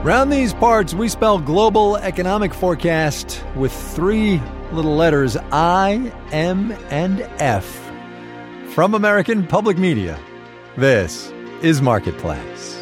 Round these parts, we spell global economic forecast with three little letters, I, M, and F. From American Public Media, this is Marketplace.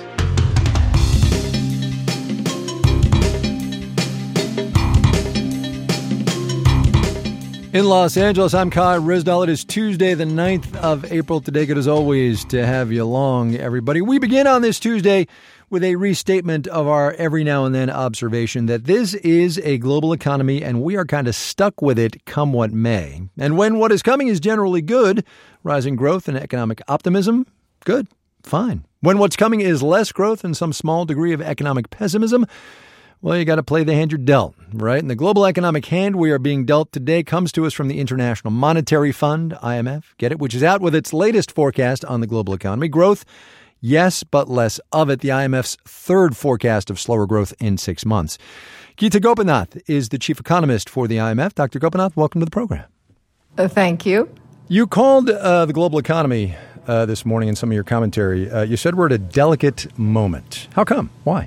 In Los Angeles, I'm Kai Ryssdal. It is Tuesday, the 9th of April. Today, good as always to have you along, everybody. We begin on this Tuesday with a restatement of our every now and then observation that this is a global economy and we are kind of stuck with it come what may. And when what is coming is generally good, rising growth and economic optimism, good, fine. When what's coming is less growth and some small degree of economic pessimism, well, you got to play the hand you're dealt, right? And the global economic hand we are being dealt today comes to us from the International Monetary Fund, IMF, get it, which is out with its latest forecast on the global economy. Growth, yes, but less of it. The IMF's third forecast of slower growth in 6 months. Geeta Gopinath is the chief economist for the IMF. Dr. Gopinath, welcome to the program. Thank you. You called the global economy this morning in some of your commentary. You said we're at a delicate moment. How come? Why?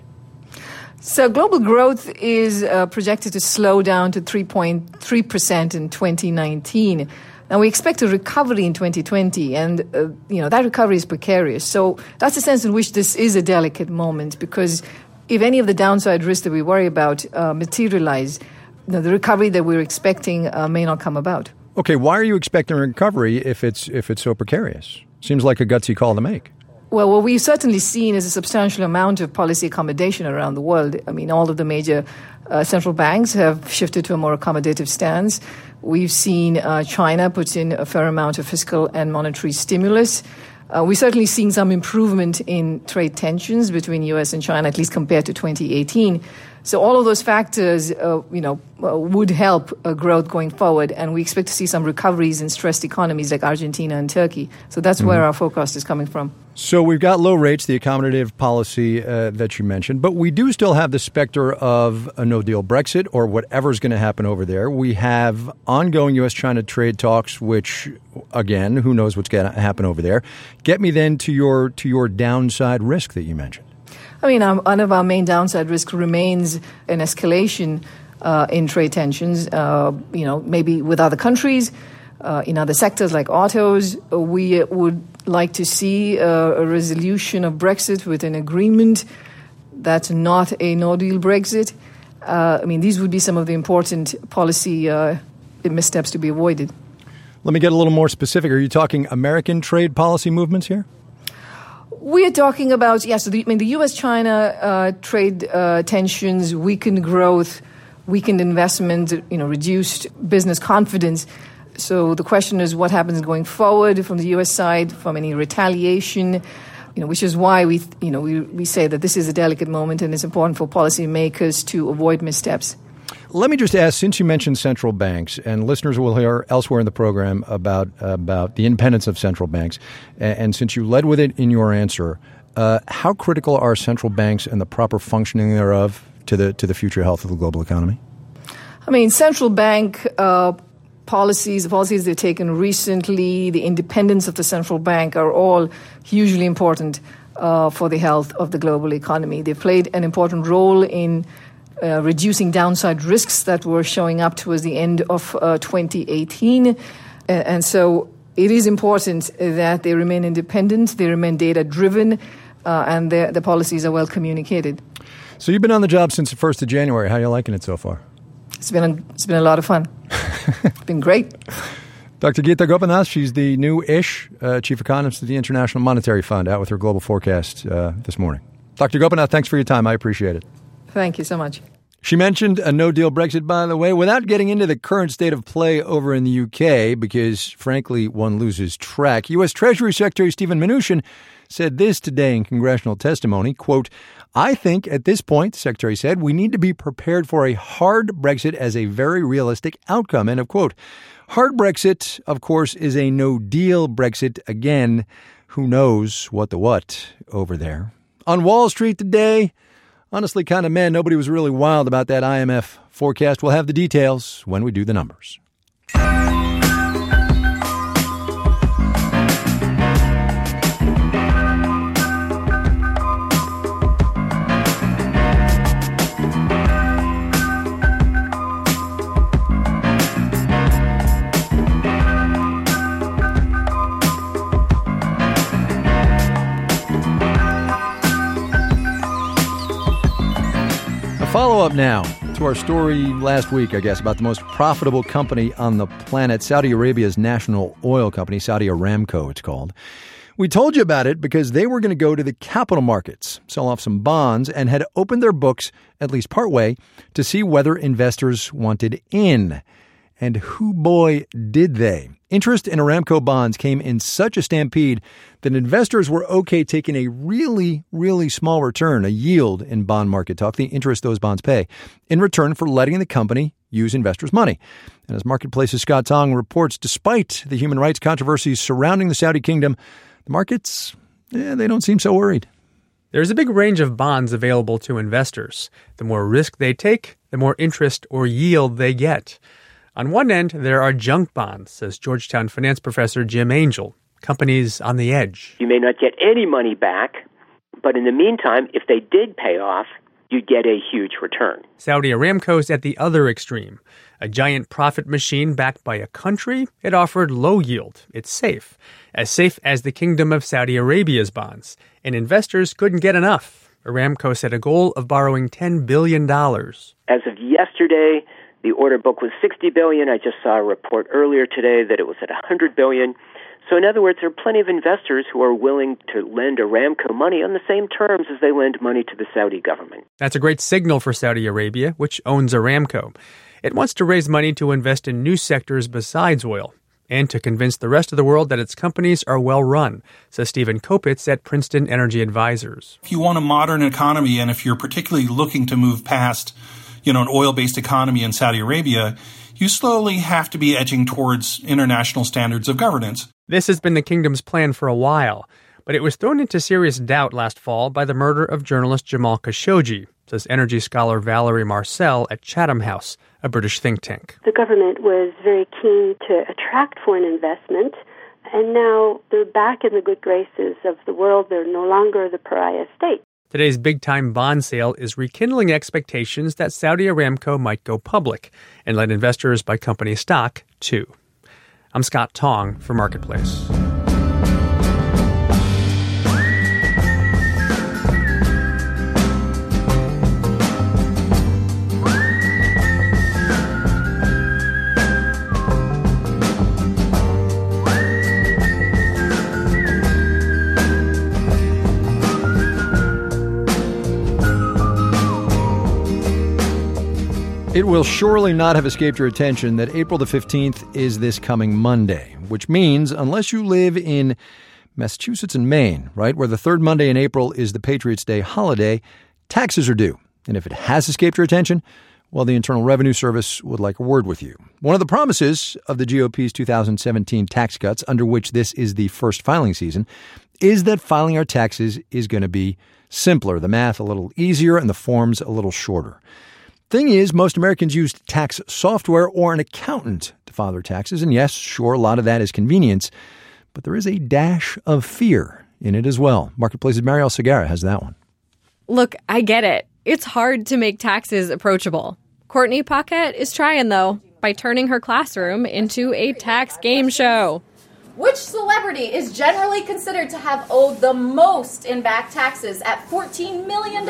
So global growth is projected to slow down to 3.3% in 2019. Now, we expect a recovery in 2020, and, that recovery is precarious. So that's the sense in which this is a delicate moment, because if any of the downside risks that we worry about materialize, the recovery that we're expecting may not come about. Okay, why are you expecting a recovery if it's so precarious? Seems like a gutsy call to make. Well, what we've certainly seen is a substantial amount of policy accommodation around the world. I mean, all of the major central banks have shifted to a more accommodative stance. We've seen China put in a fair amount of fiscal and monetary stimulus. We've certainly seen some improvement in trade tensions between U.S. and China, at least compared to 2018. So all of those factors, would help growth going forward, and we expect to see some recoveries in stressed economies like Argentina and Turkey. So that's where our forecast is coming from. So we've got low rates, the accommodative policy that you mentioned, but we do still have the specter of a no-deal Brexit or whatever's going to happen over there. We have ongoing U.S.-China trade talks, which, again, who knows what's going to happen over there. Get me then to your downside risk that you mentioned. I mean, one of our main downside risk remains an escalation in trade tensions, maybe with other countries, in other sectors like autos. We would like to see a resolution of Brexit with an agreement that's not a no-deal Brexit. These would be some of the important policy missteps to be avoided. Let me get a little more specific. Are you talking American trade policy movements here? We are talking about, the U.S.-China trade tensions, weakened growth, weakened investment, reduced business confidence. So the question is what happens going forward from the U.S. side, from any retaliation, which is why we say that this is a delicate moment and it's important for policymakers to avoid missteps. Let me just ask, since you mentioned central banks, and listeners will hear elsewhere in the program about the independence of central banks, and since you led with it in your answer, how critical are central banks and the proper functioning thereof to the future health of the global economy? I mean, central bank policies they've taken recently, the independence of the central bank are all hugely important for the health of the global economy. They played an important role in reducing downside risks that were showing up towards the end of 2018. And so it is important that they remain independent, they remain data-driven, and the policies are well communicated. So you've been on the job since the 1st of January. How are you liking it so far? It's been a lot of fun. It's been great. Dr. Geeta Gopinath, she's the new-ish chief economist of the International Monetary Fund, out with her global forecast this morning. Dr. Gopinath, thanks for your time. I appreciate it. Thank you so much. She mentioned a no-deal Brexit, by the way, without getting into the current state of play over in the UK, because, frankly, one loses track. U.S. Treasury Secretary Steven Mnuchin said this today in congressional testimony, quote, "I think at this point," the Secretary said, "we need to be prepared for a hard Brexit as a very realistic outcome," end of quote. Hard Brexit, of course, is a no-deal Brexit. Again, who knows what over there. On Wall Street today, honestly, kind of nobody was really wild about that IMF forecast. We'll have the details when we do the numbers. Follow-up now to our story last week, I guess, about the most profitable company on the planet, Saudi Arabia's national oil company, Saudi Aramco, it's called. We told you about it because they were going to go to the capital markets, sell off some bonds, and had opened their books, at least partway, to see whether investors wanted in. And who boy did they. Interest in Aramco bonds came in such a stampede that investors were okay taking a really, really small return, a yield in bond market talk, the interest those bonds pay, in return for letting the company use investors' money. And as Marketplace's Scott Tong reports, despite the human rights controversies surrounding the Saudi kingdom, the markets, they don't seem so worried. There's a big range of bonds available to investors. The more risk they take, the more interest or yield they get. On one end, there are junk bonds, says Georgetown finance professor Jim Angel, companies on the edge. You may not get any money back, but in the meantime, if they did pay off, you'd get a huge return. Saudi Aramco's at the other extreme. A giant profit machine backed by a country, it offered low yield. It's safe as the Kingdom of Saudi Arabia's bonds. And investors couldn't get enough. Aramco set a goal of borrowing $10 billion. As of yesterday, the order book was $60 billion. I just saw a report earlier today that it was at $100 billion. So in other words, there are plenty of investors who are willing to lend Aramco money on the same terms as they lend money to the Saudi government. That's a great signal for Saudi Arabia, which owns Aramco. It wants to raise money to invest in new sectors besides oil and to convince the rest of the world that its companies are well run, says Stephen Kopitz at Princeton Energy Advisors. If you want a modern economy, and if you're particularly looking to move past an oil-based economy in Saudi Arabia, you slowly have to be edging towards international standards of governance. This has been the kingdom's plan for a while, but it was thrown into serious doubt last fall by the murder of journalist Jamal Khashoggi, says energy scholar Valerie Marcel at Chatham House, a British think tank. The government was very keen to attract foreign investment, and now they're back in the good graces of the world. They're no longer the pariah state. Today's big-time bond sale is rekindling expectations that Saudi Aramco might go public and let investors buy company stock, too. I'm Scott Tong for Marketplace. It will surely not have escaped your attention that April the 15th is this coming Monday, which means unless you live in Massachusetts and Maine, right, where the third Monday in April is the Patriots' Day holiday, taxes are due. And if it has escaped your attention, well, the Internal Revenue Service would like a word with you. One of the promises of the GOP's 2017 tax cuts, under which this is the first filing season, is that filing our taxes is going to be simpler, the math a little easier and the forms a little shorter. Thing is, most Americans use tax software or an accountant to file their taxes. And yes, sure, a lot of that is convenience, but there is a dash of fear in it as well. Marketplace's Marielle Segarra has that one. Look, I get it. It's hard to make taxes approachable. Courtney Paquette is trying, though, by turning her classroom into a tax game show. Which celebrity is generally considered to have owed the most in back taxes at $14 million?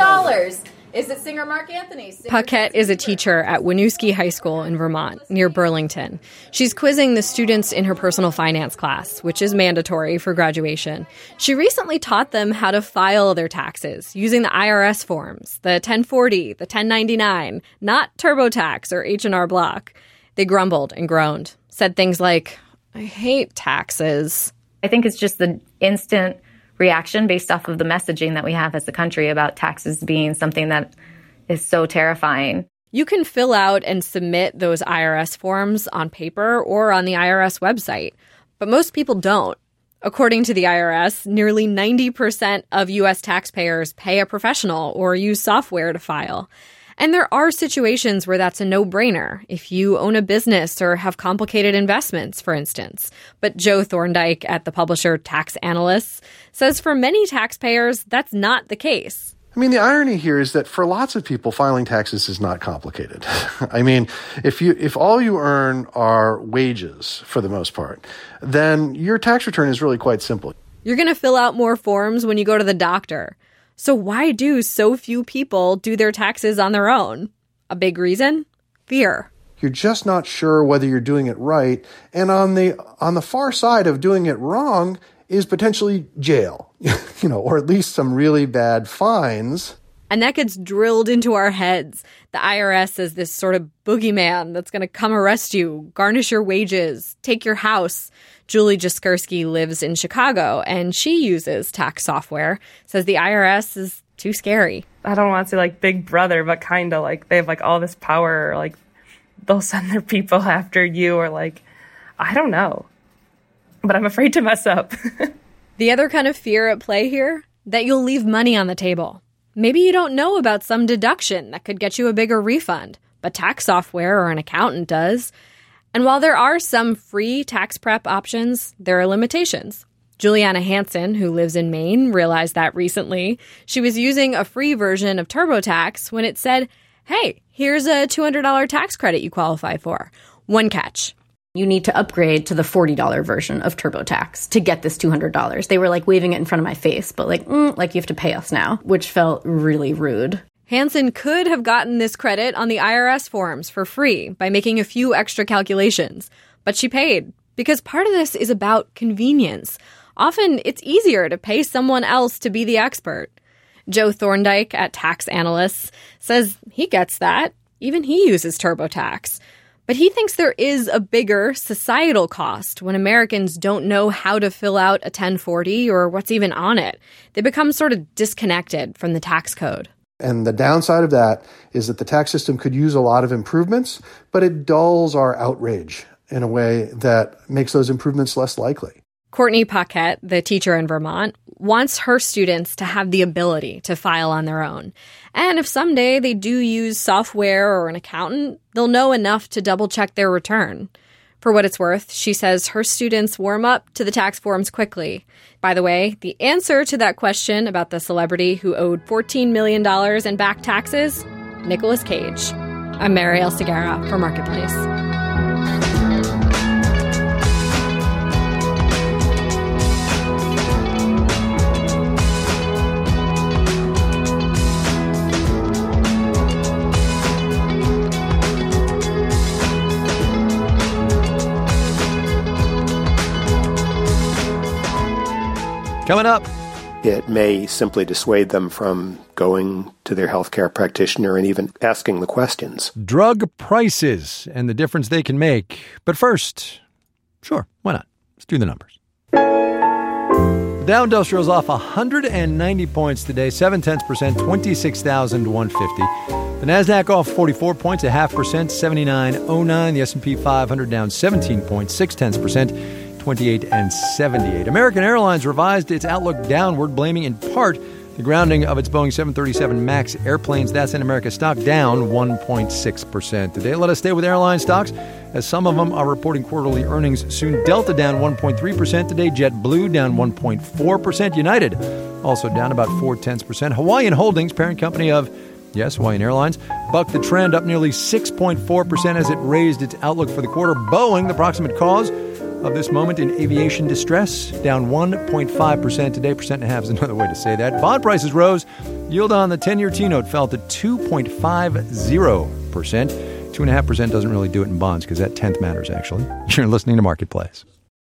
Is it singer Mark Anthony? Paquette is a teacher at Winooski High School in Vermont, near Burlington. She's quizzing the students in her personal finance class, which is mandatory for graduation. She recently taught them how to file their taxes using the IRS forms, the 1040, the 1099, not TurboTax or H&R Block. They grumbled and groaned, said things like, "I hate taxes." I think it's just the instant reaction based off of the messaging that we have as a country about taxes being something that is so terrifying. You can fill out and submit those IRS forms on paper or on the IRS website, but most people don't. According to the IRS, nearly 90% of U.S. taxpayers pay a professional or use software to file. And there are situations where that's a no-brainer, if you own a business or have complicated investments, for instance. But Joe Thorndike at the publisher Tax Analysts says for many taxpayers, that's not the case. I mean, the irony here is that for lots of people, filing taxes is not complicated. I mean, if all you earn are wages, for the most part, then your tax return is really quite simple. You're going to fill out more forms when you go to the doctor. So why do so few people do their taxes on their own? A big reason? Fear. You're just not sure whether you're doing it right. And on the far side of doing it wrong is potentially jail, or at least some really bad fines. And that gets drilled into our heads. The IRS is this sort of boogeyman that's going to come arrest you, garnish your wages, take your house. Julie Jaskursky lives in Chicago, and she uses tax software, says the IRS is too scary. I don't want to say like Big Brother, but kind of like they have like all this power, or like they'll send their people after you, or like, I don't know. But I'm afraid to mess up. The other kind of fear at play here, that you'll leave money on the table. Maybe you don't know about some deduction that could get you a bigger refund, but tax software or an accountant does. And while there are some free tax prep options, there are limitations. Juliana Hansen, who lives in Maine, realized that recently. She was using a free version of TurboTax when it said, hey, here's a $200 tax credit you qualify for. One catch. You need to upgrade to the $40 version of TurboTax to get this $200. They were like waving it in front of my face, but like you have to pay us now, which felt really rude. Hansen could have gotten this credit on the IRS forms for free by making a few extra calculations, but she paid because part of this is about convenience. Often it's easier to pay someone else to be the expert. Joe Thorndike at Tax Analysts says he gets that. Even he uses TurboTax. But he thinks there is a bigger societal cost when Americans don't know how to fill out a 1040 or what's even on it. They become sort of disconnected from the tax code. And the downside of that is that the tax system could use a lot of improvements, but it dulls our outrage in a way that makes those improvements less likely. Courtney Paquette, the teacher in Vermont, wants her students to have the ability to file on their own. And if someday they do use software or an accountant, they'll know enough to double-check their return. For what it's worth, she says her students warm up to the tax forms quickly. By the way, the answer to that question about the celebrity who owed $14 million in back taxes? Nicolas Cage. I'm Marielle Segarra for Marketplace. Coming up. It may simply dissuade them from going to their healthcare practitioner and even asking the questions. Drug prices and the difference they can make. But first, sure, why not? Let's do the numbers. The Dow Industrial's off 190 points today, 0.7%, 26,150. The Nasdaq off 44 points, 0.5%, 79.09. The S&P 500 down 17 points, 0.6%. 28 and 78. American Airlines revised its outlook downward, blaming in part the grounding of its Boeing 737 MAX airplanes. That's in America stock down 1.6% today. Let us stay with airline stocks, as some of them are reporting quarterly earnings soon. Delta down 1.3% today. JetBlue down 1.4%. United also down about 0.4%. Hawaiian Holdings, parent company of Hawaiian Airlines, bucked the trend up nearly 6.4% as it raised its outlook for the quarter. Boeing, the proximate cause of this moment in aviation distress, down 1.5% today. 1.5% is another way to say that. Bond prices rose. Yield on the 10-year T-note fell to 2.50%. 2.5% doesn't really do it in bonds because that tenth matters, actually. You're listening to Marketplace.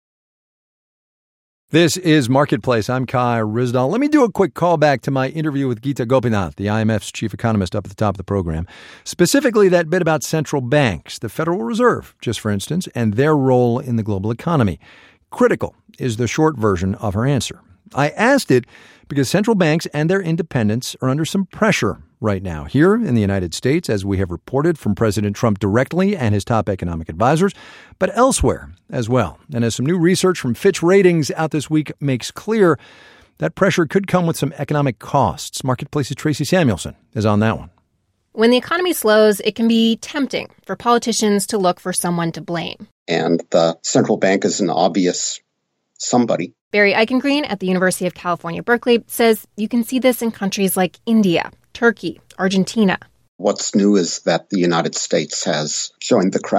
This is Marketplace. I'm Kai Ryssdal. Let me do a quick callback to my interview with Geeta Gopinath, the IMF's chief economist, up at the top of the program. Specifically, that bit about central banks, the Federal Reserve, just for instance, and their role in the global economy. Critical is the short version of her answer. I asked it because central banks and their independence are under some pressure right now here in the United States, as we have reported from President Trump directly and his top economic advisors, but elsewhere as well. And as some new research from Fitch Ratings out this week makes clear, that pressure could come with some economic costs. Marketplace's Tracy Samuelson is on that one. When the economy slows, it can be tempting for politicians to look for someone to blame. And the central bank is an obvious somebody. Barry Eichengreen at the University of California, Berkeley, says you can see this in countries like India, Turkey, Argentina. What's new is that the United States has joined the crowd.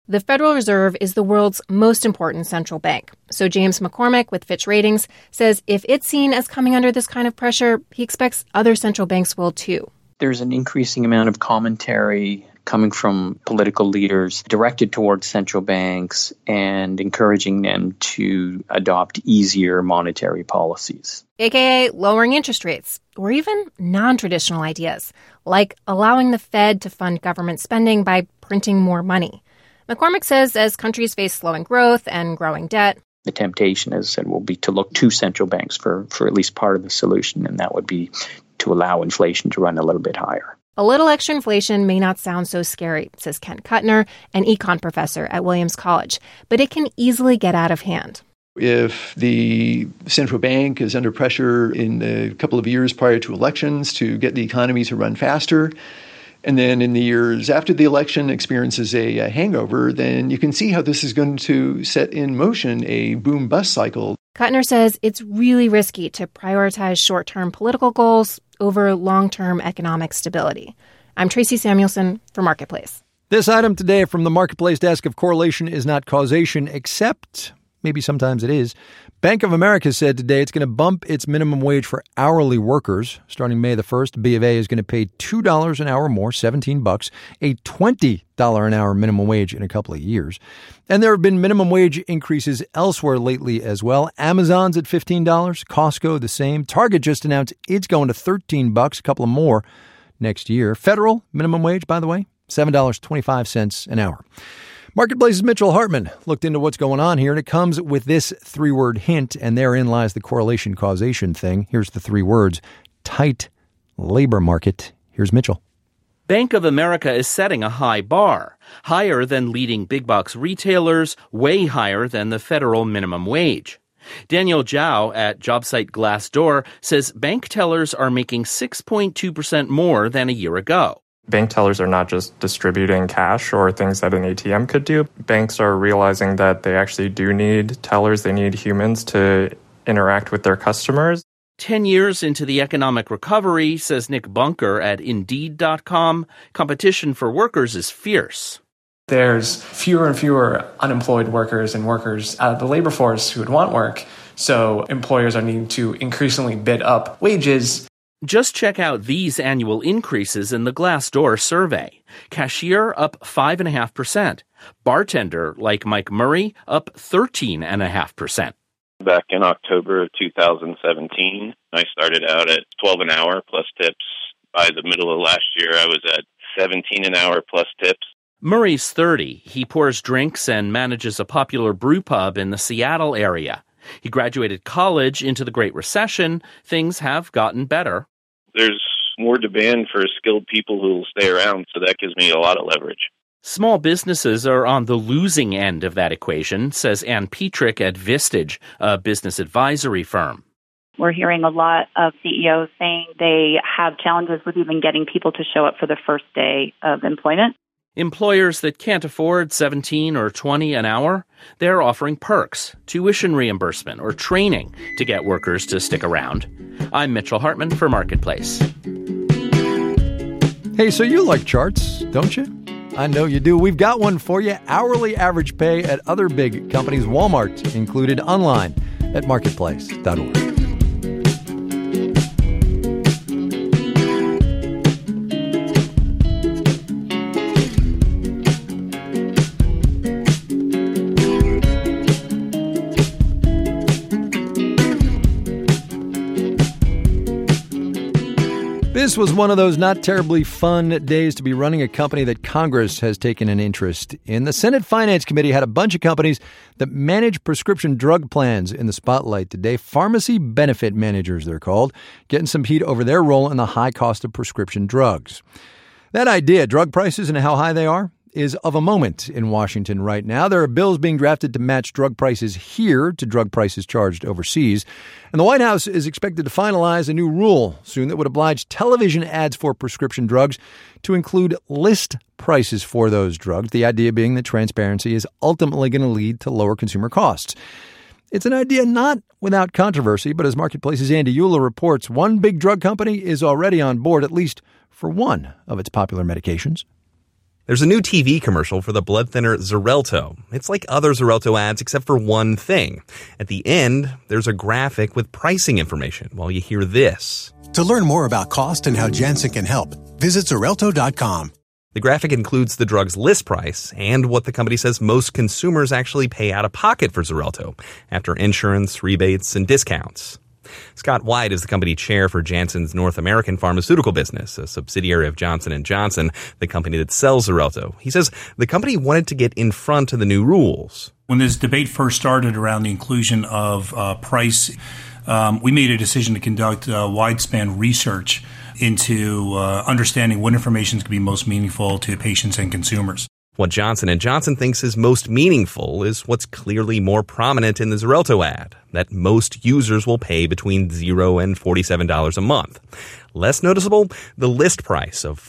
The Federal Reserve is the world's most important central bank. So James McCormick with Fitch Ratings says if it's seen as coming under this kind of pressure, he expects other central banks will too. There's an increasing amount of commentary coming from political leaders directed towards central banks and encouraging them to adopt easier monetary policies. AKA lowering interest rates, or even non-traditional ideas, like allowing the Fed to fund government spending by printing more money. McCormick says as countries face slowing growth and growing debt, the temptation, as I said, will be to look to central banks for at least part of the solution, and that would be to allow inflation to run a little bit higher. A little extra inflation may not sound so scary, says Ken Kuttner, an econ professor at Williams College, but it can easily get out of hand. If the central bank is under pressure in the couple of years prior to elections to get the economy to run faster, and then in the years after the election experiences a hangover, then you can see how this is going to set in motion a boom-bust cycle. Kuttner says it's really risky to prioritize short-term political goals over long-term economic stability. I'm Tracy Samuelson for Marketplace. This item today from the Marketplace desk of correlation is not causation, except maybe sometimes it is. Bank of America said today it's going to bump its minimum wage for hourly workers. Starting May the 1st, B of A is going to pay $2 an hour more, $17, a $20 an hour minimum wage in a couple of years. And there have been minimum wage increases elsewhere lately as well. Amazon's at $15, Costco the same. Target just announced it's going to $13, a couple of more next year. Federal minimum wage, by the way, $7.25 an hour. Marketplace's Mitchell Hartman looked into what's going on here, and it comes with this three-word hint, and therein lies the correlation causation thing. Here's the three words: tight labor market. Here's Mitchell. Bank of America is setting a high bar, higher than leading big-box retailers, way higher than the federal minimum wage. Daniel Zhao at jobsite Glassdoor says bank tellers are making 6.2% more than a year ago. Bank tellers are not just distributing cash or things that an ATM could do. Banks are realizing that they actually do need tellers. They need humans to interact with their customers. 10 years into the economic recovery, says Nick Bunker at Indeed.com, competition for workers is fierce. There's fewer and fewer unemployed workers and workers out of the labor force who would want work. So employers are needing to increasingly bid up wages. Just check out these annual increases in the Glassdoor survey. Cashier up 5.5%. Bartender, like Mike Murray, up 13.5%. Back in October of 2017, I started out at $12 an hour plus tips. By the middle of last year, I was at $17 an hour plus tips. Murray's 30. He pours drinks and manages a popular brew pub in the Seattle area. He graduated college into the Great Recession. Things have gotten better. There's more demand for skilled people who will stay around, so that gives me a lot of leverage. Small businesses are on the losing end of that equation, says Ann Petrick at Vistage, a business advisory firm. We're hearing a lot of CEOs saying they have challenges with even getting people to show up for the first day of employment. Employers that can't afford $17 or $20 an hour, they're offering perks, tuition reimbursement, or training to get workers to stick around. I'm Mitchell Hartman for Marketplace. Hey, so you like charts, don't you? I know you do. We've got one for you. Hourly average pay at other big companies, Walmart included, online at marketplace.org. This was one of those not terribly fun days to be running a company that Congress has taken an interest in. The Senate Finance Committee had a bunch of companies that manage prescription drug plans in the spotlight today. Pharmacy benefit managers, they're called, getting some heat over their role in the high cost of prescription drugs. That idea, drug prices and how high they are, is of a moment in Washington right now. There are bills being drafted to match drug prices here to drug prices charged overseas. And the White House is expected to finalize a new rule soon that would oblige television ads for prescription drugs to include list prices for those drugs, the idea being that transparency is ultimately going to lead to lower consumer costs. It's an idea not without controversy, but as Marketplace's Andy Euler reports, one big drug company is already on board, at least for one of its popular medications. There's a new TV commercial for the blood thinner Xarelto. It's like other Xarelto ads except for one thing. At the end, there's a graphic with pricing information while you hear this. To learn more about cost and how Janssen can help, visit Xarelto.com. The graphic includes the drug's list price and what the company says most consumers actually pay out of pocket for Xarelto, after insurance, rebates, and discounts. Scott White is the company chair for Janssen's North American pharmaceutical business, a subsidiary of Johnson & Johnson, the company that sells Xarelto. He says the company wanted to get in front of the new rules. When this debate first started around the inclusion of price, we made a decision to conduct wide-span research into understanding what information is going to be most meaningful to patients and consumers. What Johnson & Johnson thinks is most meaningful is what's clearly more prominent in the Xarelto ad, that most users will pay between $0 and $47 a month. Less noticeable, the list price of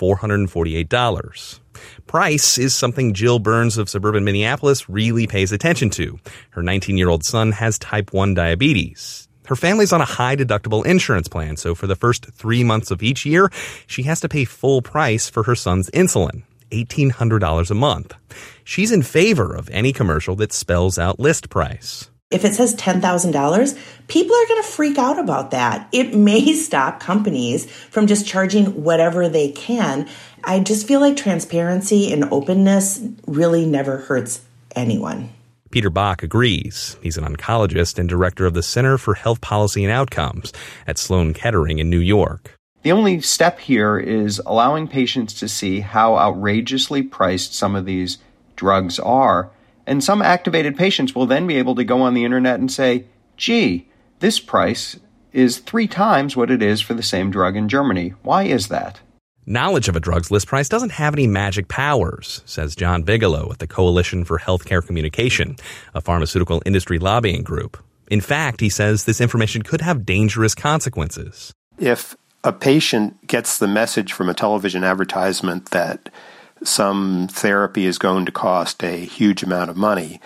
$448. Price is something Jill Burns of suburban Minneapolis really pays attention to. Her 19-year-old son has type 1 diabetes. Her family's on a high-deductible insurance plan, so for the first 3 months of each year, she has to pay full price for her son's insulin. $1,800 a month. She's in favor of any commercial that spells out list price. If it says $10,000, people are going to freak out about that. It may stop companies from just charging whatever they can. I just feel like transparency and openness really never hurts anyone. Peter Bach agrees. He's an oncologist and director of the Center for Health Policy and Outcomes at Sloan Kettering in New York. The only step here is allowing patients to see how outrageously priced some of these drugs are. And some activated patients will then be able to go on the internet and say, gee, this price is 3 times what it is for the same drug in Germany. Why is that? Knowledge of a drug's list price doesn't have any magic powers, says John Bigelow at the Coalition for Healthcare Communication, a pharmaceutical industry lobbying group. In fact, he says this information could have dangerous consequences. If a patient gets the message from a television advertisement that some therapy is going to cost a huge amount of money,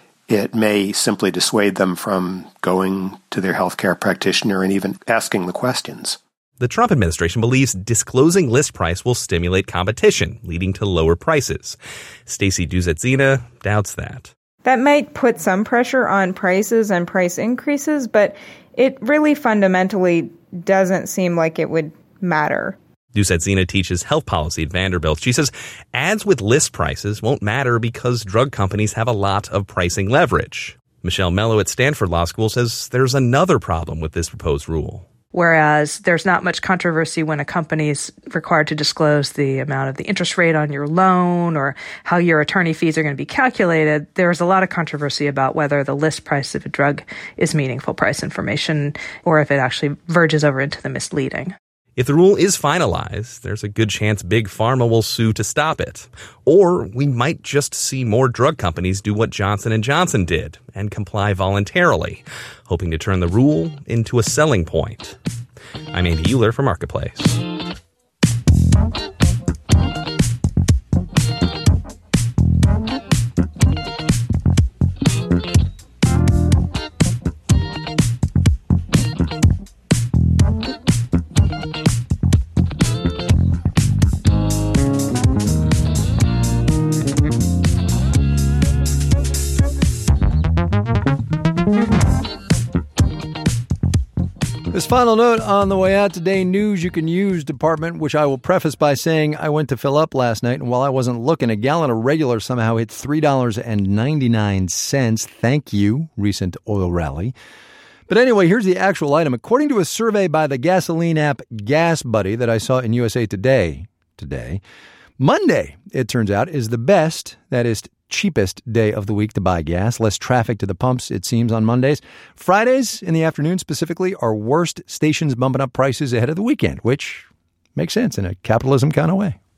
it may simply dissuade them from going to their healthcare practitioner and even asking the questions. The Trump administration believes disclosing list price will stimulate competition, leading to lower prices. Stacey Duzetsina doubts that. That might put some pressure on prices and price increases, but it really fundamentally doesn't seem like it would matter. Duzetsina teaches health policy at Vanderbilt. She says ads with list prices won't matter because drug companies have a lot of pricing leverage. Michelle Mello at Stanford Law School says there's another problem with this proposed rule. Whereas there's not much controversy when a company is required to disclose the amount of the interest rate on your loan or how your attorney fees are going to be calculated, there's a lot of controversy about whether the list price of a drug is meaningful price information or if it actually verges over into the misleading. If the rule is finalized, there's a good chance Big Pharma will sue to stop it. Or we might just see more drug companies do what Johnson & Johnson did and comply voluntarily, hoping to turn the rule into a selling point. I'm Andy Euler for Marketplace. This final note on the way out today, news you can use department, which I will preface by saying I went to fill up last night, and while I wasn't looking, a gallon of regular somehow hit $3.99. Thank you, recent oil rally. But anyway, here's the actual item. According to a survey by the gasoline app Gas Buddy that I saw in USA Today, Monday, it turns out, is the best, that is, cheapest day of the week to buy gas. Less traffic to the pumps, it seems, on Mondays. Fridays, in the afternoon specifically, are worst, stations bumping up prices ahead of the weekend, which makes sense in a capitalism kind of way.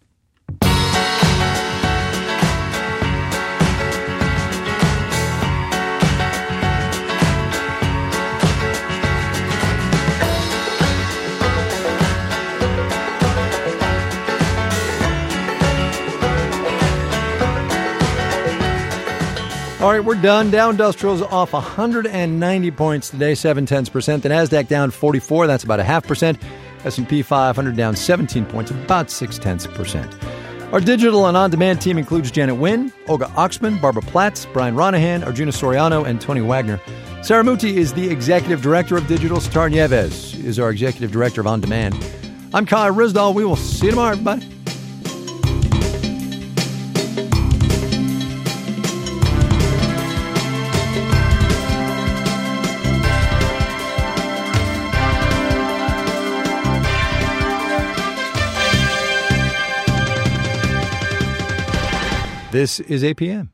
All right, we're done. Dow Industrials off 190 points today, 0.7%. The NASDAQ down 44, that's about 0.5%. S&P 500 down 17 points, about 0.6%. Our digital and on-demand team includes Janet Wynn, Olga Oxman, Barbara Platz, Brian Ronahan, Arjuna Soriano, and Tony Wagner. Sarah Muti is the executive director of digital. Star Nieves is our executive director of on-demand. I'm Kai Ryssdal. We will see you tomorrow, everybody. This is APM.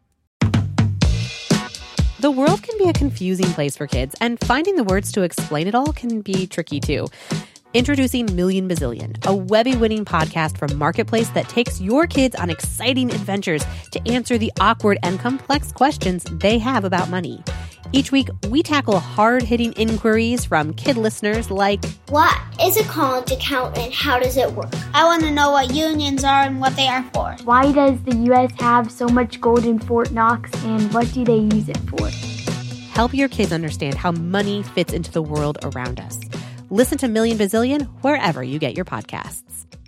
The world can be a confusing place for kids, and finding the words to explain it all can be tricky too. Introducing Million Bazillion, a Webby-winning podcast from Marketplace that takes your kids on exciting adventures to answer the awkward and complex questions they have about money. Each week, we tackle hard-hitting inquiries from kid listeners like, what is a college account and how does it work? I want to know what unions are and what they are for. Why does the U.S. have so much gold in Fort Knox and what do they use it for? Help your kids understand how money fits into the world around us. Listen to Million Bazillion wherever you get your podcasts.